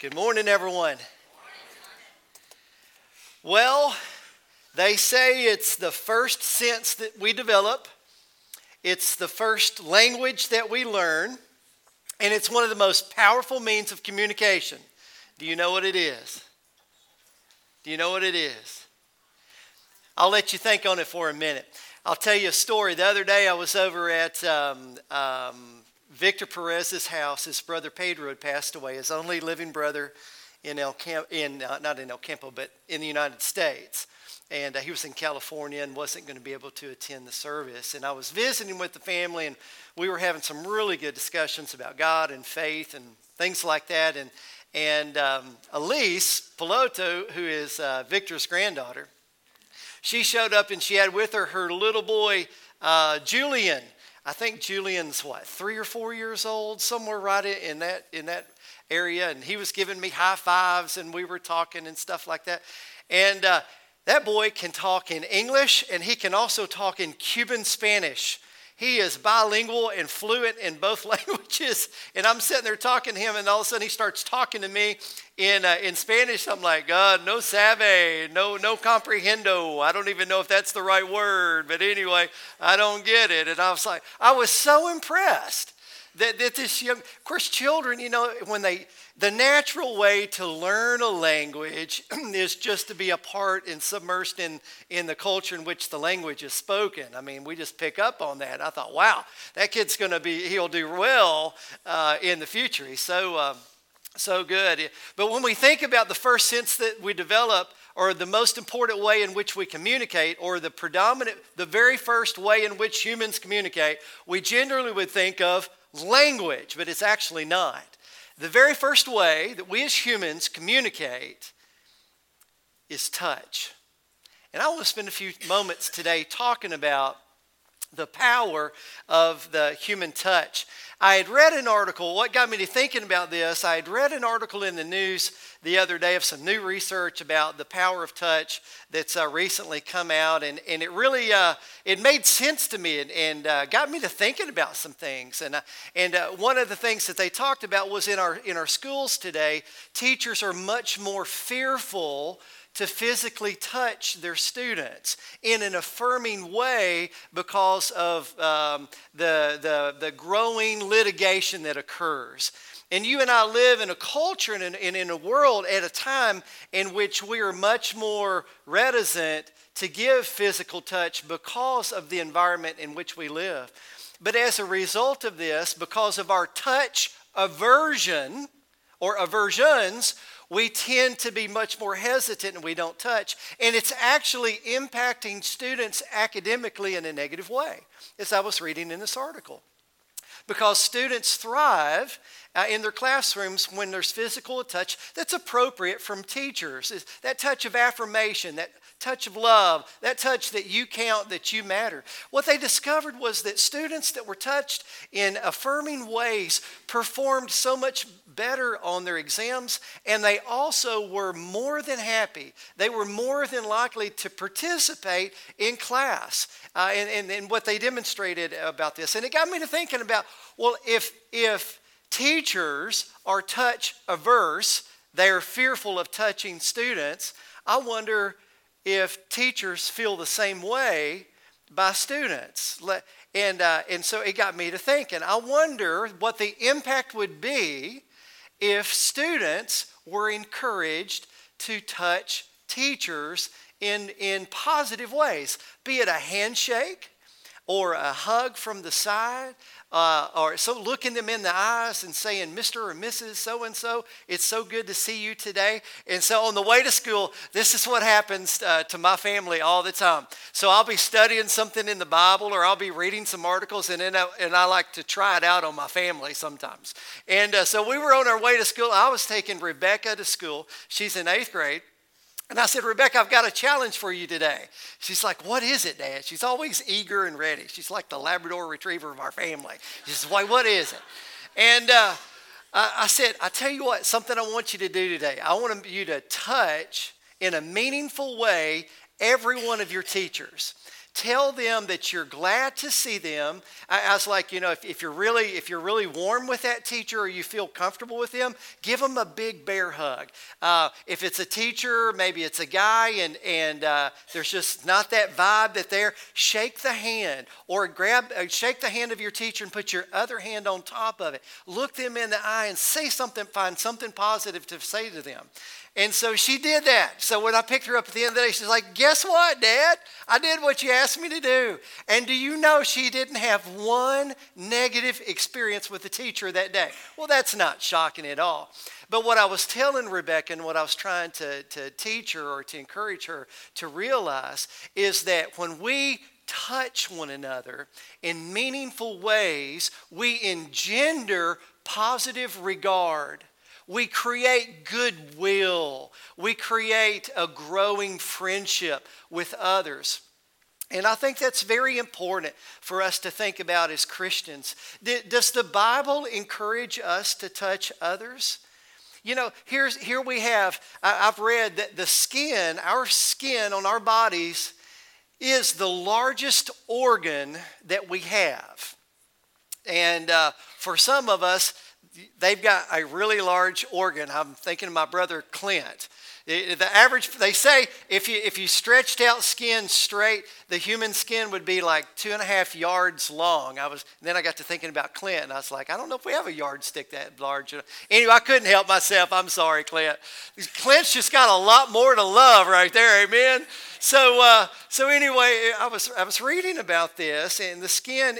Good morning, everyone. Well, they say it's the first sense that we develop. It's the first language that we learn. And it's one of the most powerful means of communication. Do you know what it is? Do you know what it is? I'll let you think on it for a minute. I'll tell you a story. The other day I was over at Victor Perez's house. His brother Pedro had passed away, his only living brother not in El Campo, but in the United States. And he was in California and wasn't going to be able to attend the service. And I was visiting with the family, and we were having some really good discussions about God and faith and things like that. And Elise Piloto, who is Victor's granddaughter, she showed up, and she had with her her little boy, Julian. I think Julian's 3 or 4 years old, somewhere right in that area. And he was giving me high fives, and we were talking and stuff like that. And that boy can talk in English, and he can also talk in Cuban Spanish. He is bilingual and fluent in both languages. And I'm sitting there talking to him, and all of a sudden he starts talking to me in Spanish. I'm like, God, no sabe, no comprehendo. I don't even know if that's the right word. But anyway, I don't get it. And I was so impressed that this young, of course, children, the natural way to learn a language is just to be a part and submersed in the culture in which the language is spoken. I mean, we just pick up on that. I thought, wow, that kid's he'll do well in the future. He's so good. But when we think about the first sense that we develop, or the most important way in which we communicate, or the very first way in which humans communicate, we generally would think of language, but it's actually not. The very first way that we as humans communicate is touch. And I want to spend a few moments today talking about the power of the human touch. I had read an article. What got me to thinking about this, I had read an article in the news the other day of some new research about the power of touch that's recently come out. And it really, it made sense to me and got me to thinking about some things. And one of the things that they talked about was in our schools today, teachers are much more fearful to physically touch their students in an affirming way because of the growing litigation that occurs. And you and I live in a culture and in a world at a time in which we are much more reticent to give physical touch because of the environment in which we live. But as a result of this, because of our touch aversion or aversions, we tend to be much more hesitant and we don't touch. And it's actually impacting students academically in a negative way, as I was reading in this article. Because students thrive in their classrooms when there's physical touch that's appropriate from teachers. That touch of affirmation, that touch of love, that touch that you count, that you matter. What they discovered was that students that were touched in affirming ways performed so much better on their exams, and they also were more than happy. They were more than likely to participate in class and what they demonstrated about this. And it got me to thinking about, well, if teachers are touch averse, they are fearful of touching students, I wonder if teachers feel the same way by students. And so it got me to thinking, I wonder what the impact would be if students were encouraged to touch teachers in positive ways, be it a handshake or a hug from the side, or so looking them in the eyes and saying, Mr. or Mrs. So-and-so, it's so good to see you today. And so on the way to school, this is what happens to my family all the time. So I'll be studying something in the Bible, or I'll be reading some articles, and I like to try it out on my family sometimes. And so we were on our way to school. I was taking Rebecca to school. She's in 8th grade. And I said, Rebecca, I've got a challenge for you today. She's like, what is it, Dad? She's always eager and ready. She's like the Labrador retriever of our family. She says, why, what is it? And I said, I tell you what, something I want you to do today. I want you to touch in a meaningful way every one of your teachers. Tell them that you're glad to see them. I was like, if you're really warm with that teacher or you feel comfortable with them, give them a big bear hug. If it's a teacher, maybe it's a guy, and there's just not that vibe that there, shake the hand or shake the hand of your teacher and put your other hand on top of it. Look them in the eye and say something, find something positive to say to them. And so she did that. So when I picked her up at the end of the day, she's like, guess what, Dad? I did what you asked me to do. And do you know she didn't have one negative experience with the teacher that day? Well, that's not shocking at all. But what I was telling Rebecca and what I was trying to teach her or to encourage her to realize is that when we touch one another in meaningful ways, we engender positive regard. We create goodwill. We create a growing friendship with others. And I think that's very important for us to think about as Christians. Does the Bible encourage us to touch others? Here we have, I've read that our skin on our bodies is the largest organ that we have. And for some of us, they've got a really large organ. I'm thinking of my brother Clint. The average, they say, if you stretched out skin straight, the human skin would be like 2.5 yards long. Then I got to thinking about Clint, and I was like, I don't know if we have a yardstick that large. Anyway, I couldn't help myself. I'm sorry, Clint. Clint's just got a lot more to love right there. Amen. So anyway, I was reading about this, and the skin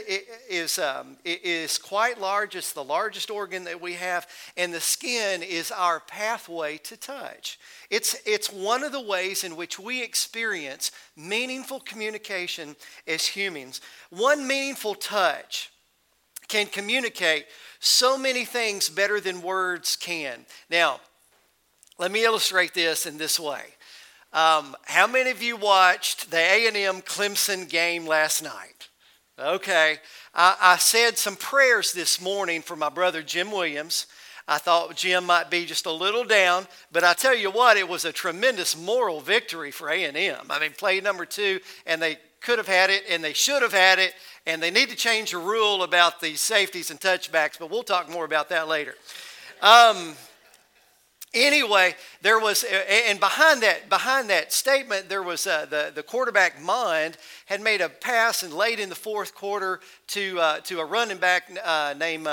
is quite large. It's the largest organ that we have, and the skin is our pathway to touch. It's one of the ways in which we experience meaningful communication as humans. One meaningful touch can communicate so many things better than words can. Now, let me illustrate this in this way. How many of you watched the A&M Clemson game last night? Okay. I said some prayers this morning for my brother Jim Williams. I thought Jim might be just a little down, but I tell you what, it was a tremendous moral victory for A&M. I mean, play number 2, and they could have had it, and they should have had it, and they need to change the rule about the safeties and touchbacks, but we'll talk more about that later. Anyway, there was, and behind that statement, there was the quarterback Mond had made a pass and late in the fourth quarter to a running back named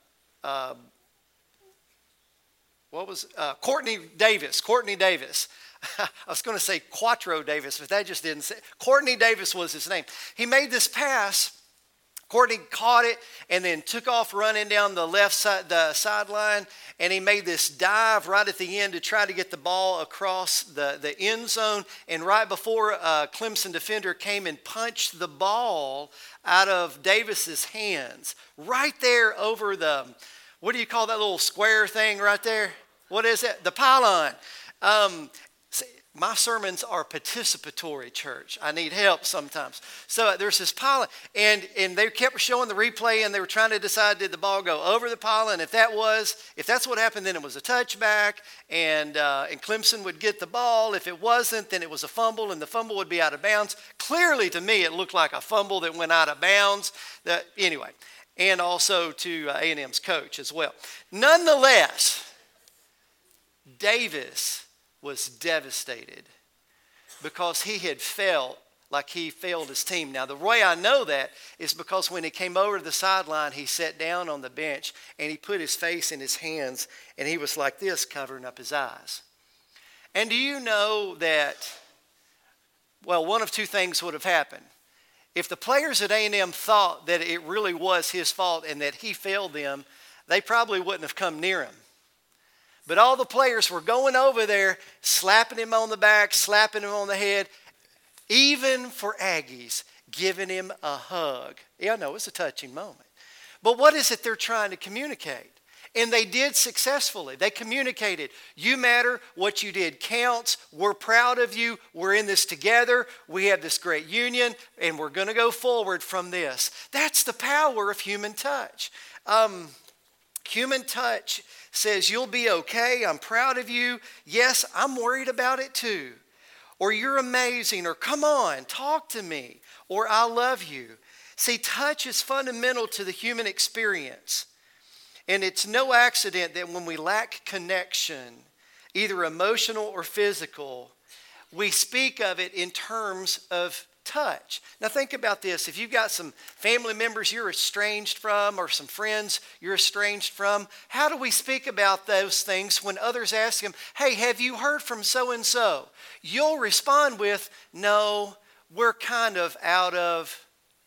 Courtney Davis. Courtney Davis. I was going to say Quattro Davis, but that just didn't say. Courtney Davis was his name. He made this pass. Courtney caught it and then took off running down the left side, the sideline, and he made this dive right at the end to try to get the ball across the end zone. And right before a Clemson defender came and punched the ball out of Davis's hands, right there over the, what do you call that little square thing right there? What is it? The pylon. My sermons are participatory, church. I need help sometimes. So there's this pylon, and they kept showing the replay, and they were trying to decide, did the ball go over the pylon? If that's what happened, then it was a touchback, and Clemson would get the ball. If it wasn't, then it was a fumble, and the fumble would be out of bounds. Clearly, to me, it looked like a fumble that went out of bounds. Anyway, and also to A&M's coach as well. Nonetheless, Davis was devastated because he had felt like he failed his team. Now, the way I know that is because when he came over to the sideline, he sat down on the bench and he put his face in his hands and he was like this, covering up his eyes. And do you know that, well, one of two things would have happened. If the players at A&M thought that it really was his fault and that he failed them, they probably wouldn't have come near him. But all the players were going over there, slapping him on the back, slapping him on the head, even for Aggies, giving him a hug. Yeah, I know, it's a touching moment. But what is it they're trying to communicate? And they did successfully. They communicated, you matter, what you did counts, we're proud of you, we're in this together, we have this great union, and we're going to go forward from this. That's the power of human touch. Human touch says, you'll be okay, I'm proud of you. Yes, I'm worried about it too. or you're amazing, or come on, talk to me, or I love you. See, touch is fundamental to the human experience. And it's no accident that when we lack connection, either emotional or physical, we speak of it in terms of touch. Now think about this. If you've got some family members you're estranged from or some friends you're estranged from, how do we speak about those things when others ask them, hey, have you heard from so-and-so? You'll respond with, no, we're kind of out of,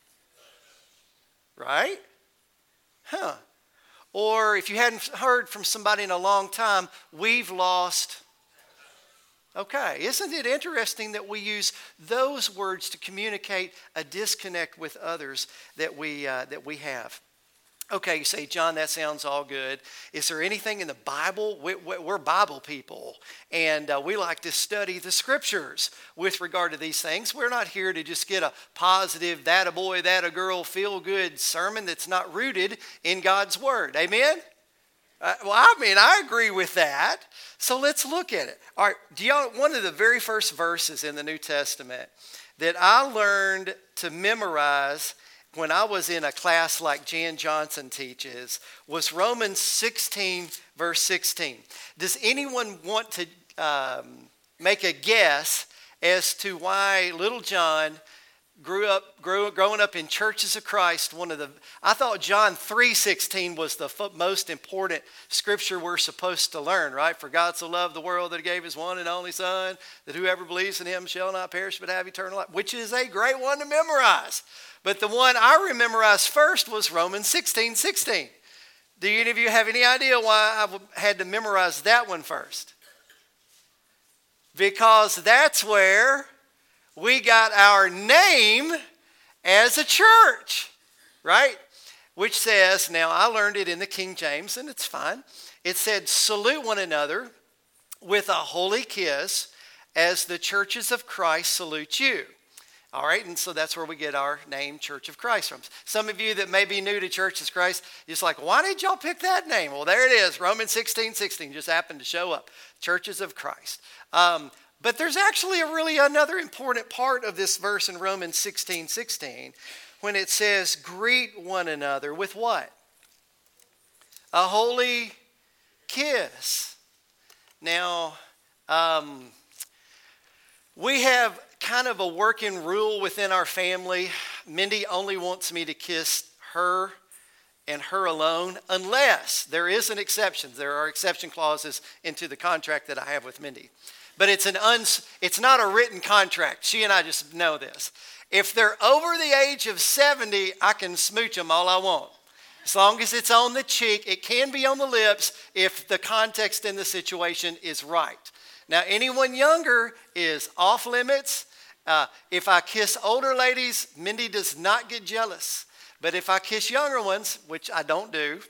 right? Huh. Or if you hadn't heard from somebody in a long time, we've lost. Okay, isn't it interesting that we use those words to communicate a disconnect with others that we have? Okay, you say, John, that sounds all good. Is there anything in the Bible? We're Bible people, and we like to study the Scriptures with regard to these things. We're not here to just get a positive, that a boy, that a girl, feel-good sermon that's not rooted in God's Word. Amen? I agree with that. So let's look at it. All right, one of the very first verses in the New Testament that I learned to memorize when I was in a class like Jan Johnson teaches was Romans 16, verse 16. Does anyone want to make a guess as to why little John growing up in Churches of Christ, I thought John 3:16 was the most important scripture we're supposed to learn, right? For God so loved the world that he gave his one and only Son, that whoever believes in him shall not perish but have eternal life, which is a great one to memorize. But the one I memorized first was Romans 16:16. Do any of you have any idea why I had to memorize that one first? Because that's where we got our name as a church, right? Which says, now I learned it in the King James and it's fine. It said, salute one another with a holy kiss as the churches of Christ salute you. All right, and so that's where we get our name, Church of Christ, from. Some of you that may be new to Church of Christ, you're just like, why did y'all pick that name? Well, there it is, Romans 16:16 just happened to show up, Churches of Christ. But there's actually another important part of this verse in Romans 16:16 when it says, greet one another with what? A holy kiss. Now, we have kind of a working rule within our family. Mindy only wants me to kiss her and her alone, unless there is an exception. There are exception clauses into the contract that I have with Mindy. But it's not a written contract. She and I just know this. If they're over the age of 70, I can smooch them all I want. As long as it's on the cheek, it can be on the lips if the context in the situation is right. Now, anyone younger is off limits. If I kiss older ladies, Mindy does not get jealous. But if I kiss younger ones, which I don't do,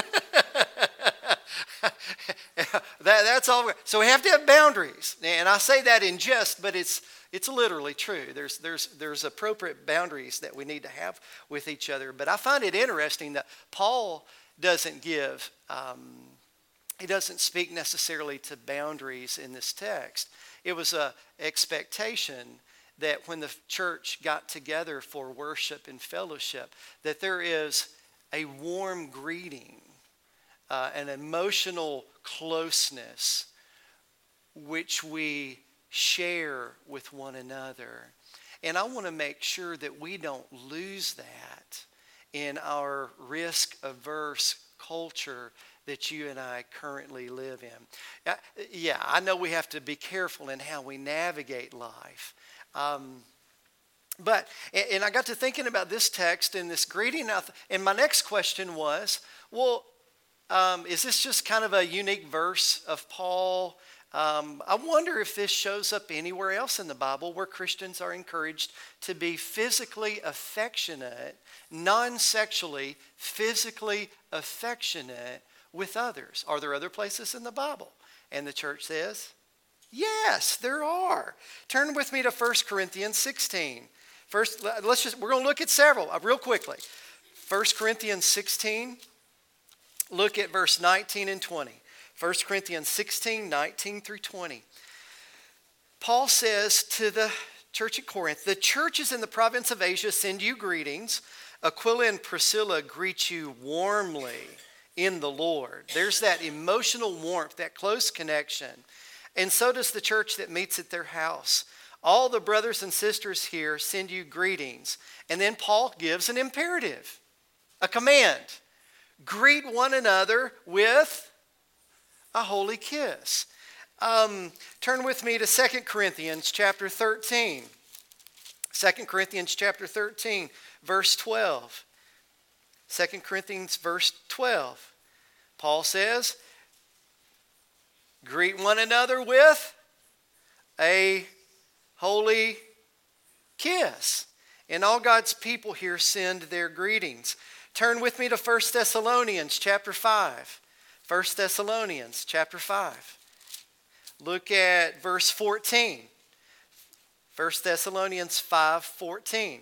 that's all. So we have to have boundaries, and I say that in jest, but it's literally true. There's appropriate boundaries that we need to have with each other. But I find it interesting that Paul doesn't give. He doesn't speak necessarily to boundaries in this text. It was an expectation that when the church got together for worship and fellowship, that there is a warm greeting, an emotional closeness, which we share with one another. And I want to make sure that we don't lose that in our risk-averse culture that you and I currently live in. Yeah, I know we have to be careful in how we navigate life. But I got to thinking about this text and this greeting, and my next question was, well, is this just kind of a unique verse of Paul? I wonder if this shows up anywhere else in the Bible where Christians are encouraged to be physically affectionate, non-sexually, physically affectionate with others. Are there other places in the Bible? And the church says, yes, there are. Turn with me to 1 Corinthians 16. First, we're going to look at several real quickly. 1 Corinthians 16, look at verse 19 and 20. 1 Corinthians 16, 19 through 20. Paul says to the church at Corinth, the churches in the province of Asia send you greetings. Aquila and Priscilla greet you warmly in the Lord. There's that emotional warmth, that close connection. And so does the church that meets at their house. All the brothers and sisters here send you greetings. And then Paul gives an imperative, a command. Greet one another with a holy kiss. Turn with me to 2 Corinthians chapter 13. 2 Corinthians chapter 13, verse 12. 2 Corinthians verse 12. Paul says, greet one another with a holy kiss. And all God's people here send their greetings. Turn with me to 1 Thessalonians chapter 5. 1 Thessalonians chapter 5. Look at verse 14. 1 Thessalonians 5:14.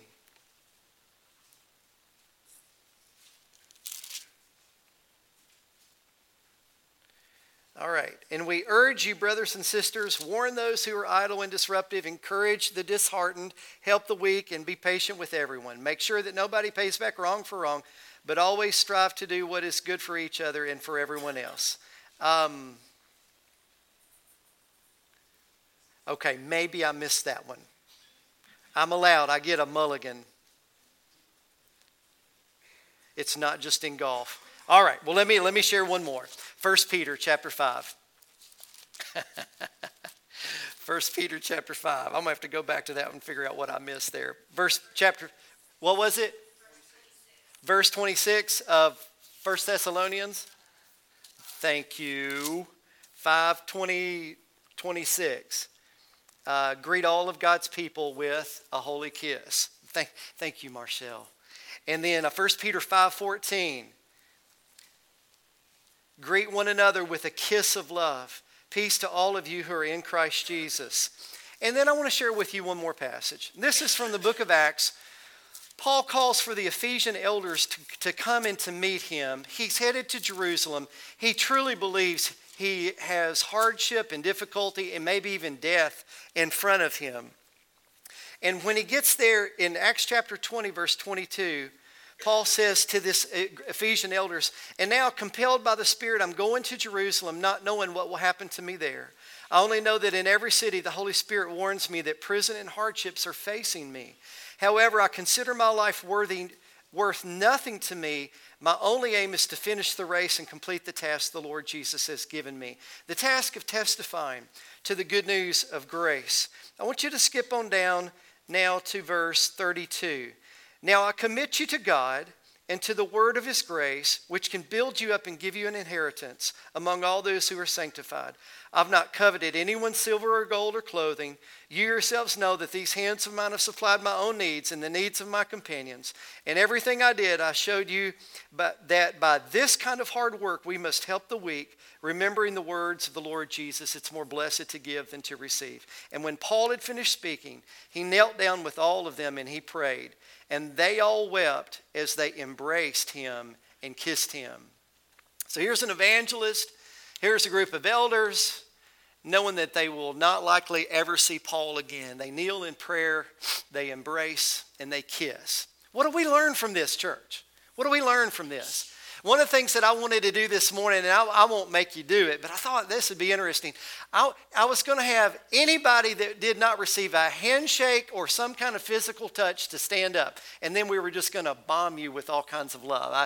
All right. And we urge you, brothers and sisters, warn those who are idle and disruptive, encourage the disheartened, help the weak, and be patient with everyone. Make sure that nobody pays back wrong for wrong, but always strive to do what is good for each other and for everyone else. Okay, maybe I missed that one. I'm allowed. I get a mulligan. It's not just in golf. All right, well, let me share one more. 1 Peter chapter 5. 1 Peter chapter 5. I'm going to have to go back to that one and figure out what I missed there. What was it? Verse 26 of 1 Thessalonians. Thank you. 5:26. Greet all of God's people with a holy kiss. Thank you, Marcel. And then 1 Peter 5:14. Greet one another with a kiss of love. Peace to all of you who are in Christ Jesus. And then I want to share with you one more passage. This is from the book of Acts. Paul calls for the Ephesian elders to come and to meet him. He's headed to Jerusalem. He truly believes he has hardship and difficulty and maybe even death in front of him. And when he gets there in Acts chapter 20, verse 22, Paul says to this Ephesian elders, and now compelled by the Spirit, I'm going to Jerusalem, not knowing what will happen to me there. I only know that in every city the Holy Spirit warns me that prison and hardships are facing me. However, I consider my life worth nothing to me. My only aim is to finish the race and complete the task the Lord Jesus has given me. The task of testifying to the good news of grace. I want you to skip on down now to verse 32. Now I commit you to God and to the word of his grace, which can build you up and give you an inheritance among all those who are sanctified. I've not coveted anyone's silver or gold or clothing. You yourselves know that these hands of mine have supplied my own needs and the needs of my companions. And everything I did, I showed you that by this kind of hard work, we must help the weak, remembering the words of the Lord Jesus, it's more blessed to give than to receive. And when Paul had finished speaking, he knelt down with all of them and he prayed. And they all wept as they embraced him and kissed him. So here's an evangelist. Here's a group of elders, knowing that they will not likely ever see Paul again. They kneel in prayer, they embrace, and they kiss. What do we learn from this, church? What do we learn from this? One of the things that I wanted to do this morning, and I won't make you do it, but I thought this would be interesting. I was going to have anybody that did not receive a handshake or some kind of physical touch to stand up, and then we were just going to bomb you with all kinds of love.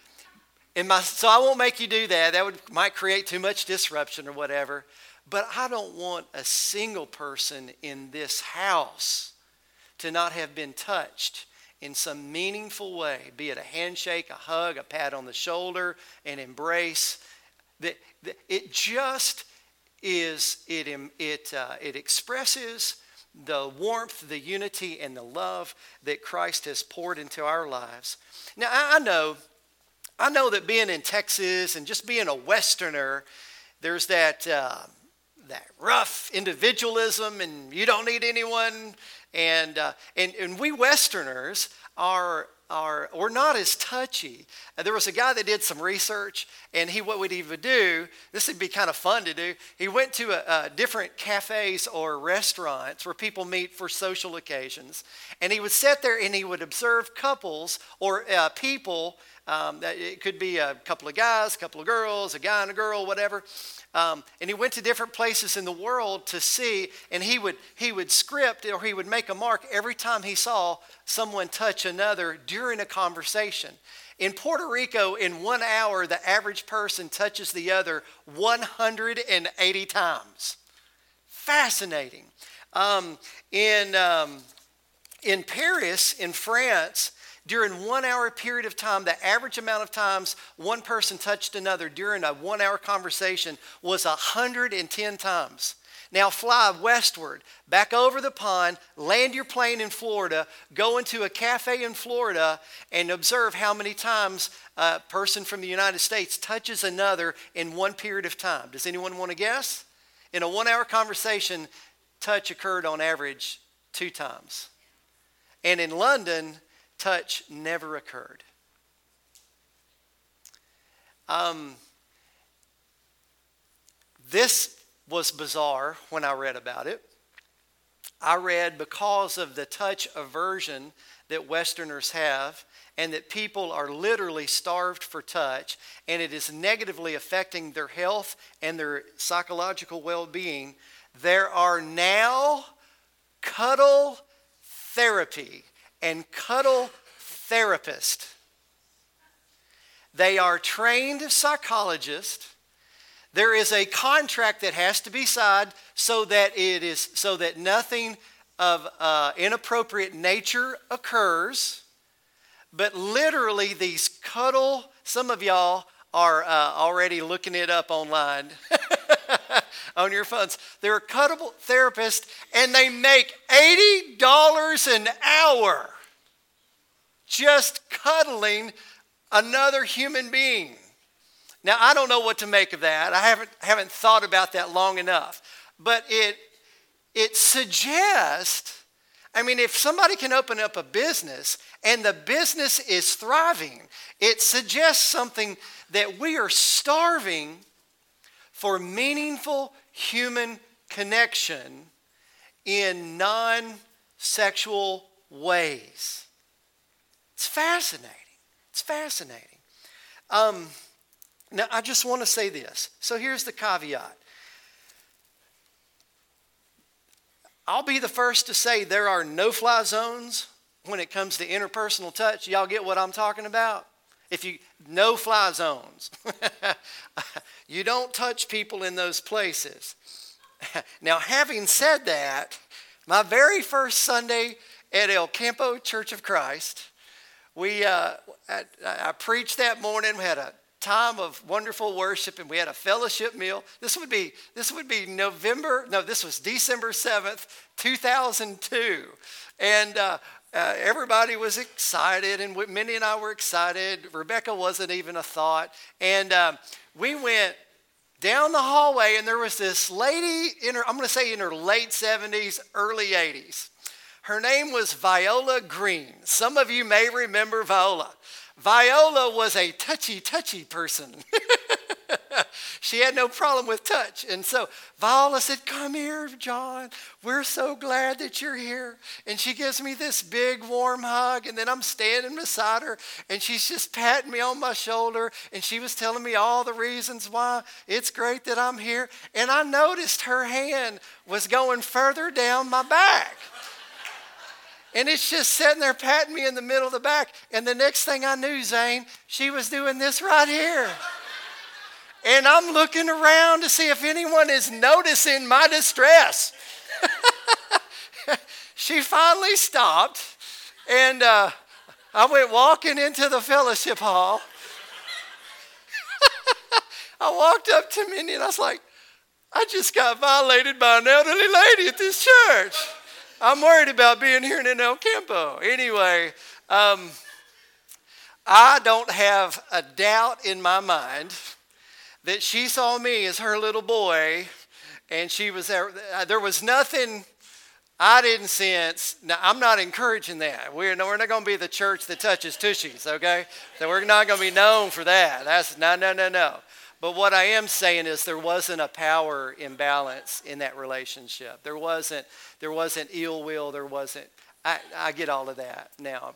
So I won't make you do that. That might create too much disruption or whatever. But I don't want a single person in this house to not have been touched in some meaningful way, be it a handshake, a hug, a pat on the shoulder, an embrace. It just is, it expresses the warmth, the unity, and the love that Christ has poured into our lives. Now, I know that being in Texas and just being a Westerner, there's that rough individualism, and you don't need anyone. And we Westerners are or not as touchy. There was a guy that did some research, and what he would do, this would be kind of fun to do, he went to different cafes or restaurants where people meet for social occasions, and he would sit there and he would observe couples or people, it could be a couple of guys, a couple of girls, a guy and a girl, whatever, and he went to different places in the world to see, and he would script or he would make a mark every time he saw someone touch another during a conversation. In Puerto Rico, in 1 hour, the average person touches the other 180 times. Fascinating. In Paris, in France, during 1 hour period of time, the average amount of times one person touched another during a 1 hour conversation was 110 times. Now fly westward, back over the pond, land your plane in Florida, go into a cafe in Florida, and observe how many times a person from the United States touches another in one period of time. Does anyone want to guess? In a 1 hour conversation, touch occurred on average 2 times. And in London, touch never occurred. This was bizarre when I read about it. I read because of the touch aversion that Westerners have, and that people are literally starved for touch, and it is negatively affecting their health and their psychological well-being. There are now cuddle therapy and cuddle therapists. They are trained psychologists. There is a contract that has to be signed so that nothing of inappropriate nature occurs. But literally, these cuddle, some of y'all are already looking it up online on your phones. They're a cuddle therapist, and they make $80 an hour just cuddling another human being. Now, I don't know what to make of that. I haven't thought about that long enough. But it suggests, if somebody can open up a business and the business is thriving, it suggests something that we are starving for meaningful human connection in non-sexual ways. It's fascinating. It's fascinating. Now, I just want to say this. So here's the caveat. I'll be the first to say there are no-fly zones when it comes to interpersonal touch. Y'all get what I'm talking about? No-fly zones. You don't touch people in those places. Now, having said that, my very first Sunday at El Campo Church of Christ, I preached that morning. We had a time of wonderful worship, and we had a fellowship meal. This would be this was December 7th, 2002. And everybody was excited, and Minnie and I were excited. Rebecca wasn't even a thought. And we went down the hallway, and there was this lady, I'm going to say in her late 70s, early 80s. Her name was Viola Green. Some of you may remember Viola. Viola was a touchy person. She had no problem with touch. And so Viola said, "Come here, John. We're so glad that you're here." And she gives me this big warm hug. And then I'm standing beside her, and she's just patting me on my shoulder. And she was telling me all the reasons why it's great that I'm here. And I noticed her hand was going further down my back. And it's just sitting there patting me in the middle of the back. And the next thing I knew, Zane, she was doing this right here. And I'm looking around to see if anyone is noticing my distress. She finally stopped. And I went walking into the fellowship hall. I walked up to Minnie and I was like, "I just got violated by an elderly lady at this church. I'm worried about being here in El Campo." Anyway, I don't have a doubt in my mind that she saw me as her little boy, and she was there. There was nothing I didn't sense, now I'm not encouraging that. We're not going to be the church that touches tushies, okay? So we're not going to be known for that. That's no. But what I am saying is there wasn't a power imbalance in that relationship. There wasn't ill will. There wasn't, I get all of that now.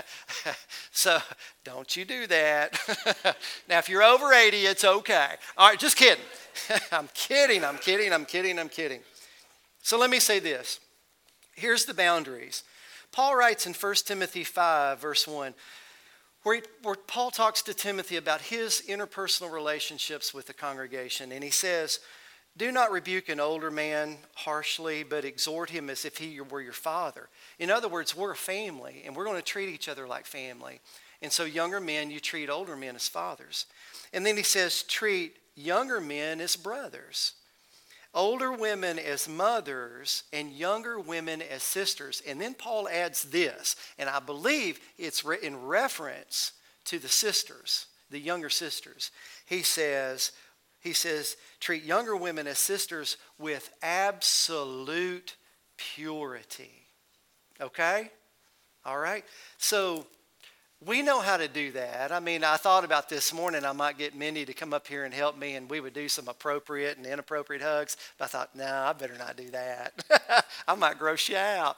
So don't you do that. Now, if you're over 80, it's okay. All right, just kidding. I'm kidding. So let me say this. Here's the boundaries. Paul writes in 1 Timothy 5, verse 1, where Paul talks to Timothy about his interpersonal relationships with the congregation. And he says, do not rebuke an older man harshly, but exhort him as if he were your father. In other words, we're a family, and we're going to treat each other like family. And so younger men, you treat older men as fathers. And then he says, treat younger men as brothers. Older women as mothers and younger women as sisters. And then Paul adds this, and I believe it's in reference to the sisters, the younger sisters. He says, treat younger women as sisters with absolute purity. Okay? All right? So we know how to do that. I mean, I thought about this morning, I might get Mindy to come up here and help me, and we would do some appropriate and inappropriate hugs. But I thought, no, I better not do that. I might gross you out.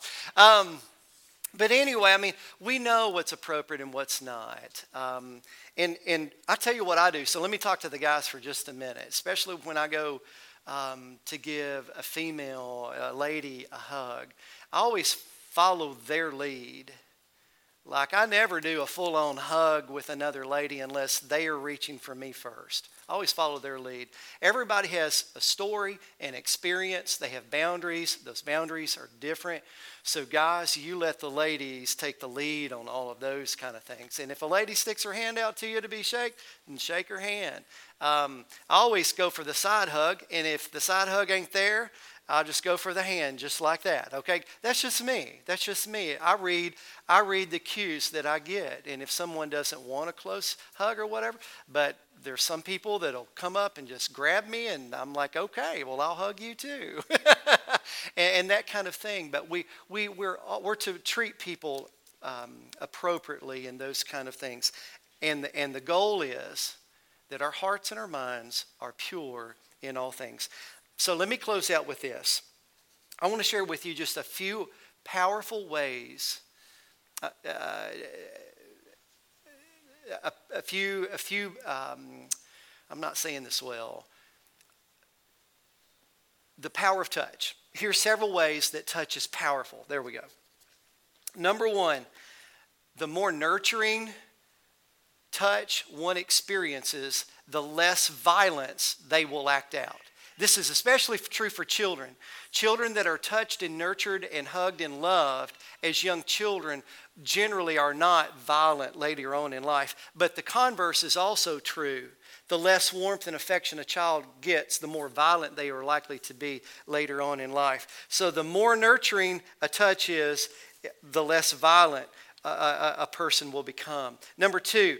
But anyway, I mean, we know what's appropriate and what's not. And I tell you what I do. So let me talk to the guys for just a minute, especially when I go to give a lady a hug. I always follow their lead. Like, I never do a full-on hug with another lady unless they are reaching for me first. I always follow their lead. Everybody has a story and experience. They have boundaries. Those boundaries are different. So, guys, you let the ladies take the lead on all of those kind of things. And if a lady sticks her hand out to you to be shaked, then shake her hand. I always go for the side hug, and if the side hug ain't there, I'll just go for the hand just like that, okay? That's just me. I read the cues that I get. And if someone doesn't want a close hug or whatever, but there's some people that'll come up and just grab me, and I'm like, okay, well, I'll hug you too. and that kind of thing. But we're to treat people appropriately in those kind of things. And the goal is that our hearts and our minds are pure in all things. So let me close out with this. I want to share with you just a few powerful ways, I'm not saying this well. The power of touch. Here's several ways that touch is powerful. There we go. Number one, the more nurturing touch one experiences, the less violence they will act out. This is especially true for children. Children that are touched and nurtured and hugged and loved as young children generally are not violent later on in life. But the converse is also true. The less warmth and affection a child gets, the more violent they are likely to be later on in life. So the more nurturing a touch is, the less violent a person will become. Number two,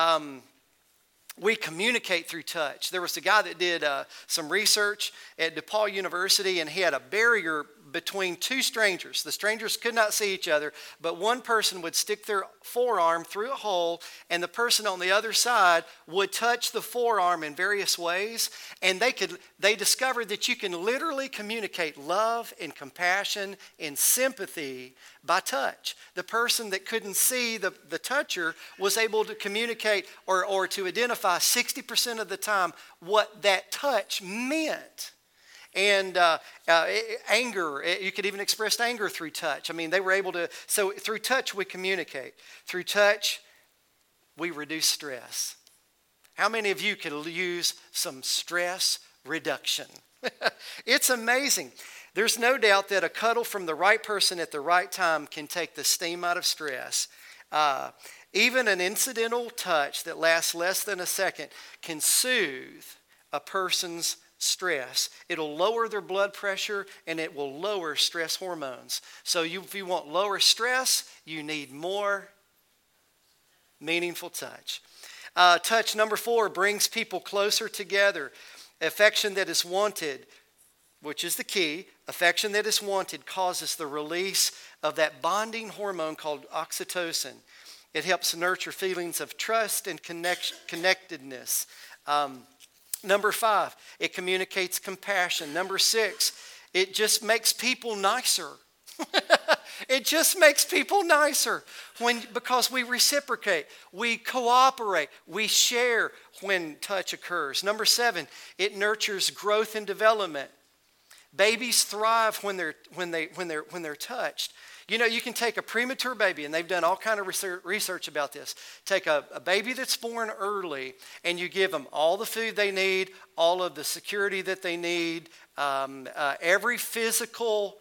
we communicate through touch. There was a guy that did some research at DePaul University, and he had a barrier between two strangers. The strangers could not see each other, but one person would stick their forearm through a hole, and the person on the other side would touch the forearm in various ways, and they discovered that you can literally communicate love and compassion and sympathy by touch. The person that couldn't see the toucher was able to communicate or to identify 60% of the time what that touch meant. And anger, you could even express anger through touch. I mean, they were able to, so through touch we communicate. Through touch, we reduce stress. How many of you could use some stress reduction? It's amazing. There's no doubt that a cuddle from the right person at the right time can take the steam out of stress. Even an incidental touch that lasts less than a second can soothe a person's stress. It'll lower their blood pressure, and it will lower stress hormones. So if you want lower stress, you need more meaningful touch. Touch number 4 brings people closer together. Affection that is wanted which is the key, affection that is wanted causes the release of that bonding hormone called oxytocin. It helps nurture feelings of trust and connectedness. Number 5, it communicates compassion. Number 6, it just makes people nicer. It just makes people nicer because we reciprocate, we cooperate, we share when touch occurs. Number 7, it nurtures growth and development. Babies thrive when they're touched. You know, you can take a premature baby, and they've done all kind of research about this. Take a baby that's born early, and you give them all the food they need, all of the security that they need, every physical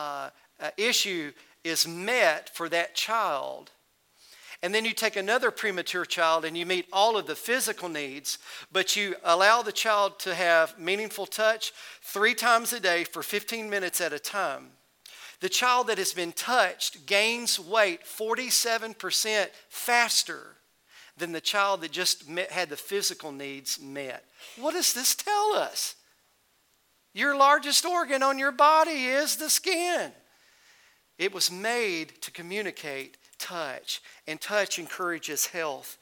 issue is met for that child. And then you take another premature child and you meet all of the physical needs, but you allow the child to have meaningful touch 3 times a day for 15 minutes at a time. The child that has been touched gains weight 47% faster than the child that just had the physical needs met. What does this tell us? Your largest organ on your body is the skin. It was made to communicate touch, and touch encourages health.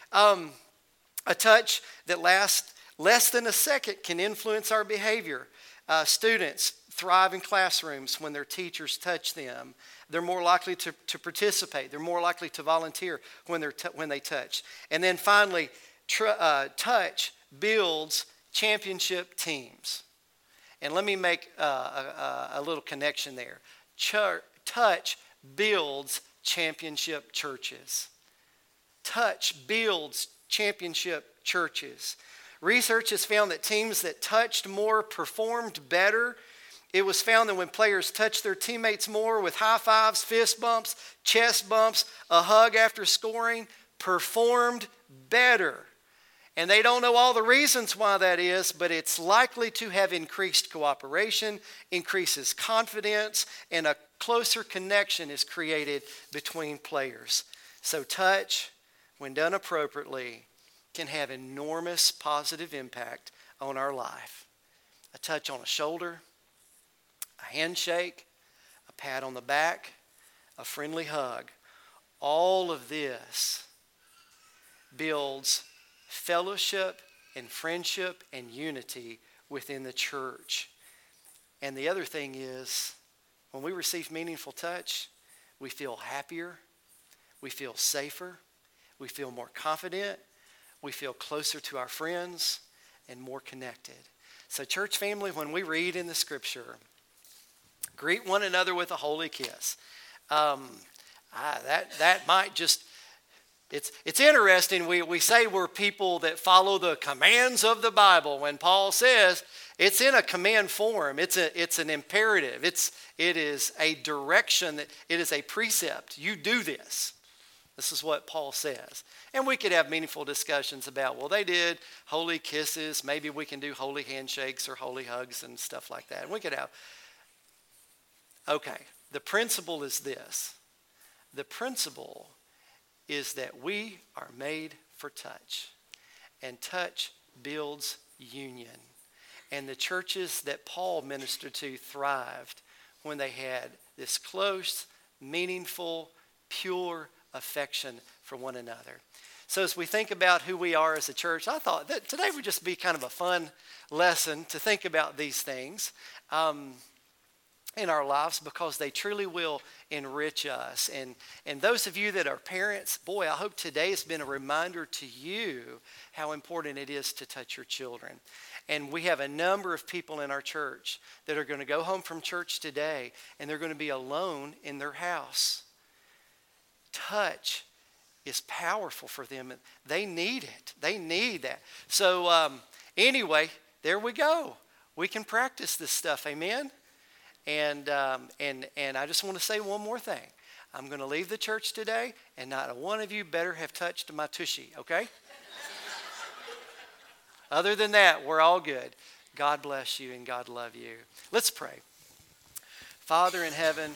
A touch that lasts less than a second can influence our behavior. Students thrive in classrooms when their teachers touch them. They're more likely to participate. They're more likely to volunteer when they touch. And then finally, touch builds championship teams. And let me make a little connection there. Touch builds championship churches. Touch builds championship churches. Research has found that teams that touched more performed better. It was found that when players touched their teammates more with high fives, fist bumps, chest bumps, a hug after scoring, performed better. And they don't know all the reasons why that is, but it's likely to have increased cooperation, increases confidence, and a closer connection is created between players. So touch, when done appropriately, can have enormous positive impact on our life. A touch on a shoulder, a handshake, a pat on the back, a friendly hug. All of this builds fellowship and friendship and unity within the church. And the other thing is, when we receive meaningful touch, we feel happier, we feel safer, we feel more confident, we feel closer to our friends and more connected. So church family, when we read in the scripture, greet one another with a holy kiss. That might just, it's interesting. We say we're people that follow the commands of the Bible. When Paul says it's in a command form, it's an imperative. It is a direction, that it is a precept. You do this. This is what Paul says. And we could have meaningful discussions about, well, they did holy kisses. Maybe we can do holy handshakes or holy hugs and stuff like that. And we could have, okay, the principle is this. The principle is that we are made for touch. And touch builds union. And the churches that Paul ministered to thrived when they had this close, meaningful, pure affection for one another. So as we think about who we are as a church, I thought that today would just be kind of a fun lesson to think about these things in our lives, because they truly will enrich us. And those of you that are parents, boy, I hope today has been a reminder to you how important it is to touch your children. And we have a number of people in our church that are going to go home from church today, and they're going to be alone in their house. Touch is powerful for them. They need it. They need that. So anyway, there we go. We can practice this stuff. Amen? And I just want to say one more thing. I'm going to leave the church today, and not one of you better have touched my tushy, okay? Other than that, we're all good. God bless you and God love you. Let's pray. Father in heaven,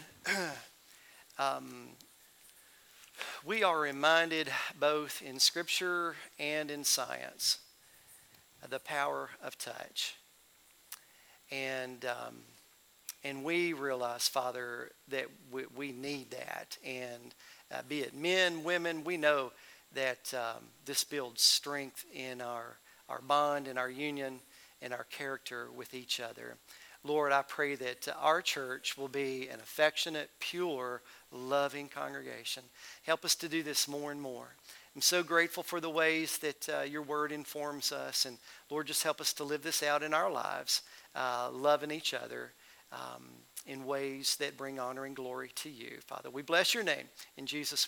we are reminded both in Scripture and in science of the power of touch. And we realize, Father, that we need that. And be it men, women, we know that this builds strength in our bond, in our union, and our character with each other. Lord, I pray that our church will be an affectionate, pure, loving congregation. Help us to do this more and more. I'm so grateful for the ways that your word informs us. And Lord, just help us to live this out in our lives, loving each other in ways that bring honor and glory to you. Father, we bless your name. In Jesus'